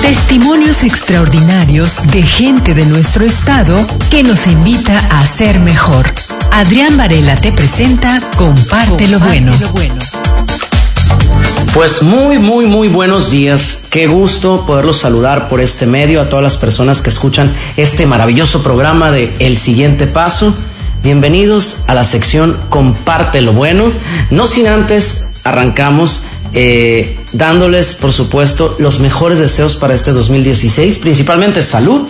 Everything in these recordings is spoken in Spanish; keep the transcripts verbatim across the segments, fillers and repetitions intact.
Testimonios extraordinarios de gente de nuestro estado que nos invita a ser mejor. Adrián Varela te presenta Comparte lo bueno. Pues muy, muy, muy buenos días. Qué gusto poderlos saludar por este medio a todas las personas que escuchan este maravilloso programa de El Siguiente Paso. Bienvenidos a la sección Comparte lo bueno. No sin antes arrancamos eh, dándoles, por supuesto, los mejores deseos para este dos mil dieciséis, principalmente salud,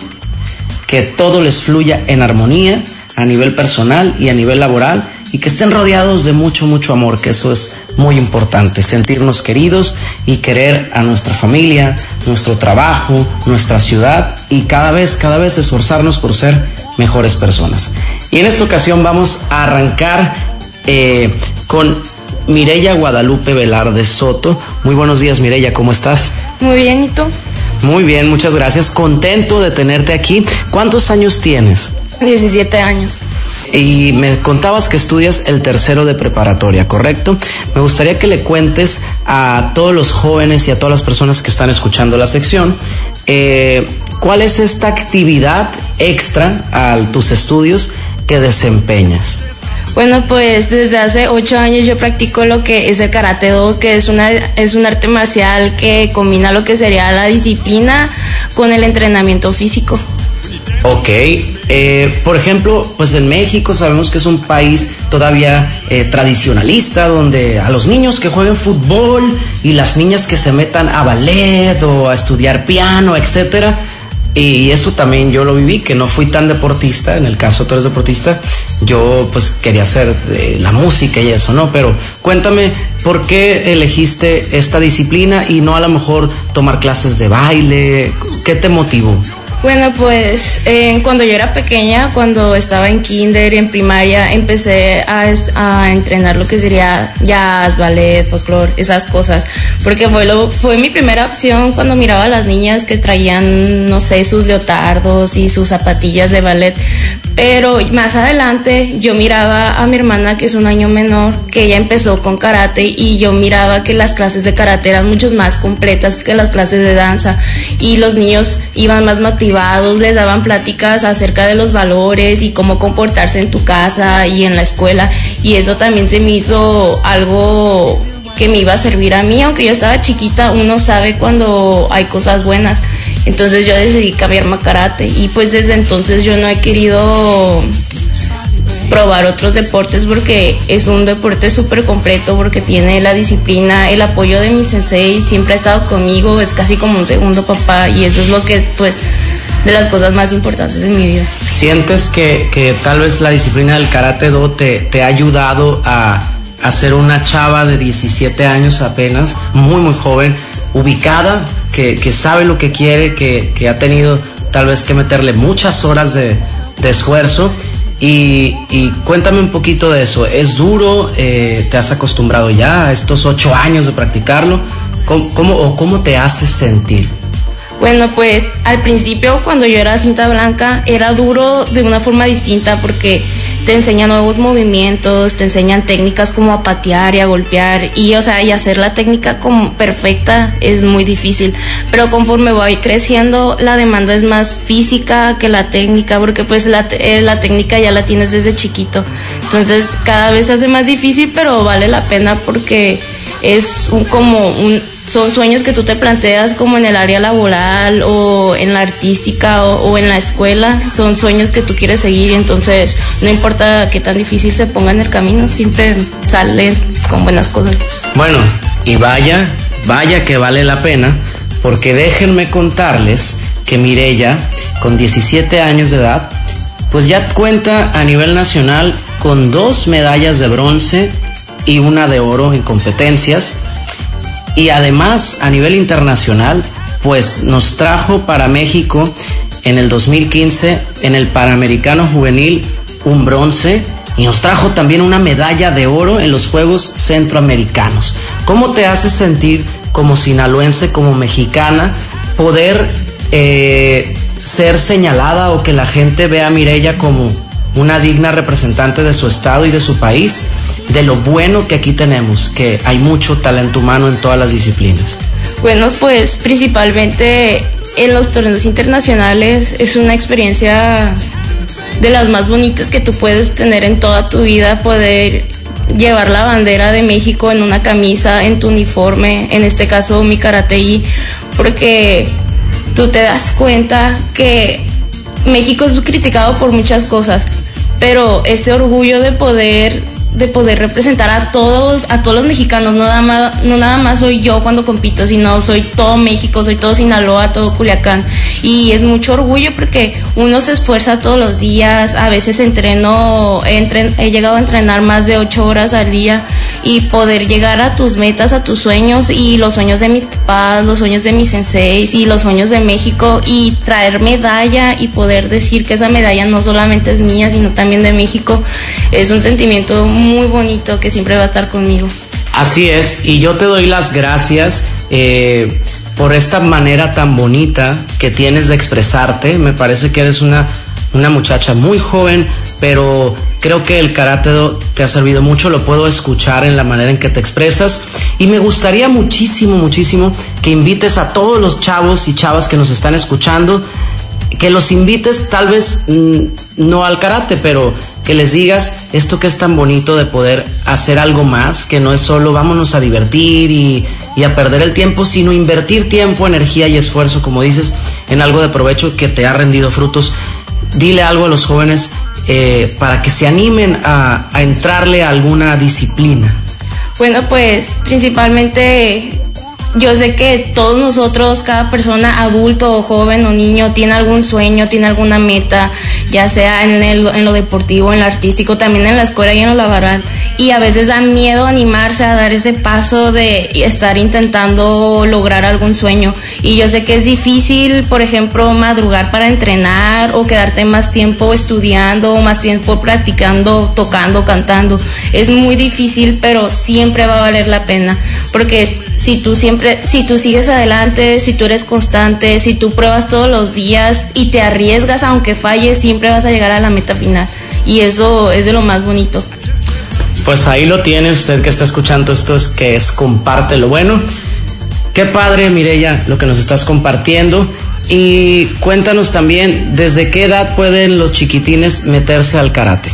que todo les fluya en armonía a nivel personal y a nivel laboral, y que estén rodeados de mucho, mucho amor, que eso es muy importante, sentirnos queridos y querer a nuestra familia, nuestro trabajo, nuestra ciudad, y cada vez, cada vez esforzarnos por ser mejores personas. Y en esta ocasión vamos a arrancar eh, con Mireya Guadalupe Velarde Soto. Muy buenos días, Mireya, ¿cómo estás? Muy bien, ¿y tú? Muy bien, muchas gracias, contento de tenerte aquí. ¿Cuántos años tienes? diecisiete años. Y me contabas que estudias el tercero de preparatoria, ¿correcto? Me gustaría que le cuentes a todos los jóvenes y a todas las personas que están escuchando la sección, eh, ¿cuál es esta actividad extra a tus estudios que desempeñas? Bueno, pues desde hace ocho años yo practico lo que es el Karate Do, que es una es un arte marcial que combina lo que sería la disciplina con el entrenamiento físico. Ok, eh, por ejemplo, pues en México sabemos que es un país todavía eh, tradicionalista, donde a los niños que jueguen fútbol y las niñas que se metan a ballet o a estudiar piano, etcétera. Y eso también yo lo viví, que no fui tan deportista. En el caso tú eres deportista, yo pues quería hacer eh, la música y eso, ¿no? Pero cuéntame, ¿por qué elegiste esta disciplina y no a lo mejor tomar clases de baile? ¿Qué te motivó? Bueno, pues eh, cuando yo era pequeña, cuando estaba en kinder y en primaria, empecé a, a entrenar lo que sería jazz, ballet, folclore, esas cosas, porque fue lo fue mi primera opción cuando miraba a las niñas que traían, no sé, sus leotardos y sus zapatillas de ballet. Pero más adelante yo miraba a mi hermana, que es un año menor, que ella empezó con karate, y yo miraba que las clases de karate eran mucho más completas que las clases de danza, y los niños iban más motivados, les daban pláticas acerca de los valores y cómo comportarse en tu casa y en la escuela, y eso también se me hizo algo que me iba a servir a mí. Aunque yo estaba chiquita, uno sabe cuando hay cosas buenas. Entonces yo decidí cambiarme a karate, y pues desde entonces yo no he querido probar otros deportes, porque es un deporte súper completo, porque tiene la disciplina, el apoyo de mi sensei, siempre ha estado conmigo, es casi como un segundo papá, y eso es lo que, pues, de las cosas más importantes de mi vida. ¿Sientes que, que tal vez la disciplina del Karate Do te, te ha ayudado a, a ser una chava de diecisiete años apenas, muy muy joven, ubicada, que, que sabe lo que quiere, que, que ha tenido tal vez que meterle muchas horas de, de esfuerzo? Y, y cuéntame un poquito de eso. ¿Es duro? Eh, ¿Te has acostumbrado ya a estos ocho años de practicarlo? ¿Cómo, cómo, o cómo te hace sentir? Bueno, pues al principio, cuando yo era cinta blanca, era duro de una forma distinta, porque te enseñan nuevos movimientos, te enseñan técnicas como a patear y a golpear, y o sea, y hacer la técnica como perfecta es muy difícil. Pero conforme voy creciendo, la demanda es más física que la técnica, porque pues la, eh, la técnica ya la tienes desde chiquito. Entonces cada vez se hace más difícil, pero vale la pena, porque es un, como un... son sueños que tú te planteas como en el área laboral o en la artística o, o en la escuela. Son sueños que tú quieres seguir, y entonces no importa qué tan difícil se ponga en el camino, siempre sales con buenas cosas. Bueno, y vaya, vaya que vale la pena, porque déjenme contarles que Mireya, con diecisiete años de edad, pues ya cuenta a nivel nacional con dos medallas de bronce y una de oro en competencias. Y además, a nivel internacional, pues nos trajo para México en el dos mil quince, en el Panamericano Juvenil, un bronce, y nos trajo también una medalla de oro en los Juegos Centroamericanos. ¿Cómo te hace sentir como sinaloense, como mexicana, poder eh, ser señalada, o que la gente vea a Mireya como una digna representante de su estado y de su país, de lo bueno que aquí tenemos, que hay mucho talento humano en todas las disciplinas? Bueno, pues principalmente en los torneos internacionales es una experiencia de las más bonitas que tú puedes tener en toda tu vida, poder llevar la bandera de México en una camisa, en tu uniforme, en este caso mi karateí, porque tú te das cuenta que México es criticado por muchas cosas, pero ese orgullo de poder de poder representar a todos, a todos los mexicanos, no nada más, no nada más soy yo cuando compito, sino soy todo México, soy todo Sinaloa, todo Culiacán, y es mucho orgullo porque uno se esfuerza todos los días, a veces entreno, entren, he llegado a entrenar más de ocho horas al día, y poder llegar a tus metas, a tus sueños, y los sueños de mis papás, los sueños de mis senseis, y los sueños de México, y traer medalla, y poder decir que esa medalla no solamente es mía, sino también de México, es un sentimiento muy muy bonito que siempre va a estar conmigo. Así es, y yo te doy las gracias eh, por esta manera tan bonita que tienes de expresarte. Me parece que eres una, una muchacha muy joven, pero creo que el karate do te ha servido mucho, lo puedo escuchar en la manera en que te expresas, y me gustaría muchísimo, muchísimo que invites a todos los chavos y chavas que nos están escuchando, que los invites tal vez mmm, no al karate, pero que les digas esto que es tan bonito de poder hacer algo más, que no es solo vámonos a divertir y, y a perder el tiempo, sino invertir tiempo, energía y esfuerzo, como dices, en algo de provecho que te ha rendido frutos. Dile algo a los jóvenes eh, para que se animen a, a entrarle a alguna disciplina. Bueno, pues principalmente yo sé que todos nosotros, cada persona, adulto o joven o niño, tiene algún sueño, tiene alguna meta, ya sea en, el, en lo deportivo, en lo artístico, también en la escuela y en lo laboral. Y a veces da miedo animarse a dar ese paso de estar intentando lograr algún sueño. Y yo sé que es difícil, por ejemplo, madrugar para entrenar o quedarte más tiempo estudiando, más tiempo practicando, tocando, cantando. Es muy difícil, pero siempre va a valer la pena, porque si tú siempre, si tú sigues adelante, si tú eres constante, si tú pruebas todos los días y te arriesgas aunque falles, siempre vas a llegar a la meta final, y eso es de lo más bonito. Pues ahí lo tiene usted que está escuchando esto, es que es comparte lo bueno. Qué padre, Mireya, lo que nos estás compartiendo. Y cuéntanos también, ¿desde qué edad pueden los chiquitines meterse al karate?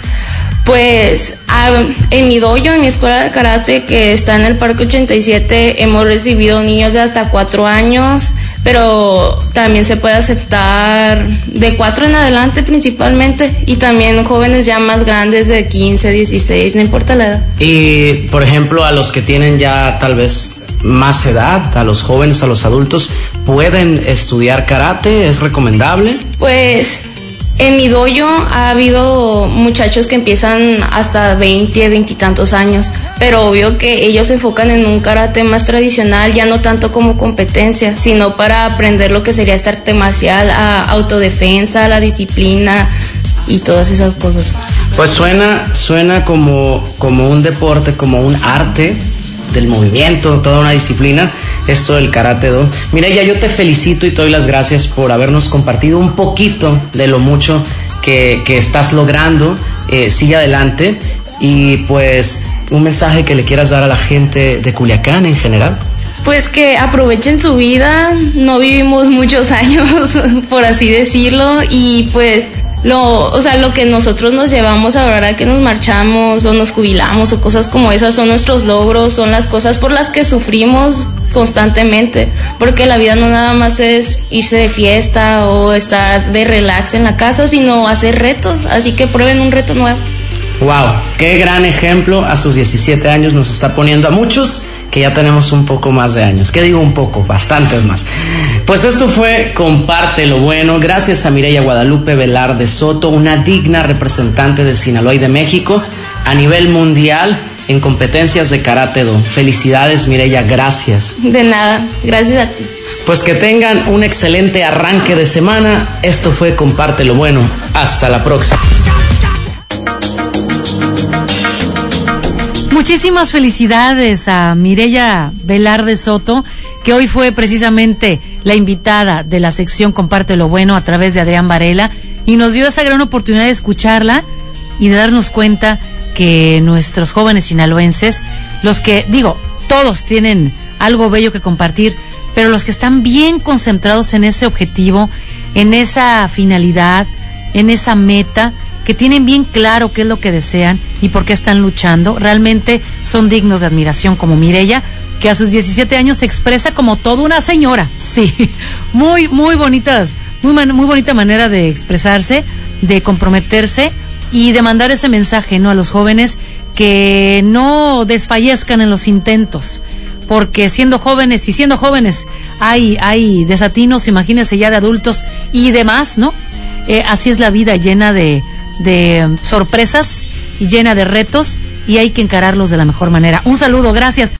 Pues en mi dojo, en mi escuela de karate que está en el Parque ochenta y siete, hemos recibido niños de hasta cuatro años, pero también se puede aceptar de cuatro en adelante principalmente, y también jóvenes ya más grandes de quince, dieciséis, no importa la edad. Y por ejemplo, a los que tienen ya tal vez más edad, a los jóvenes, a los adultos, ¿pueden estudiar karate? ¿Es recomendable? Pues en mi dojo ha habido muchachos que empiezan hasta veinte, veinte y tantos años, pero obvio que ellos se enfocan en un karate más tradicional, ya no tanto como competencia, sino para aprender lo que sería este arte marcial, a autodefensa, la disciplina y todas esas cosas. Pues suena, suena como, como un deporte, como un arte del movimiento, toda una disciplina, esto del karate do. Mireya, yo te felicito y te doy las gracias por habernos compartido un poquito de lo mucho que, que estás logrando. Eh, sigue adelante, y pues un mensaje que le quieras dar a la gente de Culiacán en general. Pues que aprovechen su vida, no vivimos muchos años, por así decirlo, y pues Lo, o sea, lo que nosotros nos llevamos ahora que nos marchamos o nos jubilamos o cosas como esas son nuestros logros, son las cosas por las que sufrimos constantemente, porque la vida no nada más es irse de fiesta o estar de relax en la casa, sino hacer retos, así que prueben un reto nuevo. Wow, qué gran ejemplo a sus diecisiete años nos está poniendo a muchos que ya tenemos un poco más de años. ¿Qué digo un poco? Bastantes más. Pues esto fue Comparte lo Bueno. Gracias a Mireya Guadalupe Velarde Soto, una digna representante de Sinaloa y de México a nivel mundial en competencias de karate do. Felicidades, Mireya, gracias. De nada, gracias a ti. Pues que tengan un excelente arranque de semana. Esto fue Comparte lo Bueno. Hasta la próxima. Muchísimas felicidades a Mireya Velarde Soto, que hoy fue precisamente la invitada de la sección Comparte lo Bueno a través de Adrián Varela, y nos dio esa gran oportunidad de escucharla y de darnos cuenta que nuestros jóvenes sinaloenses, los que, digo, todos tienen algo bello que compartir, pero los que están bien concentrados en ese objetivo, en esa finalidad, en esa meta, que tienen bien claro qué es lo que desean y por qué están luchando, realmente son dignos de admiración, como Mireya, que a sus diecisiete años se expresa como toda una señora. Sí, muy, muy bonitas, muy, man, muy bonita manera de expresarse, de comprometerse y de mandar ese mensaje, ¿no?, a los jóvenes, que no desfallezcan en los intentos, porque siendo jóvenes y siendo jóvenes hay, hay desatinos, imagínense ya de adultos y demás, ¿no? Eh, así es la vida, llena de, de sorpresas y llena de retos, y hay que encararlos de la mejor manera. Un saludo, gracias.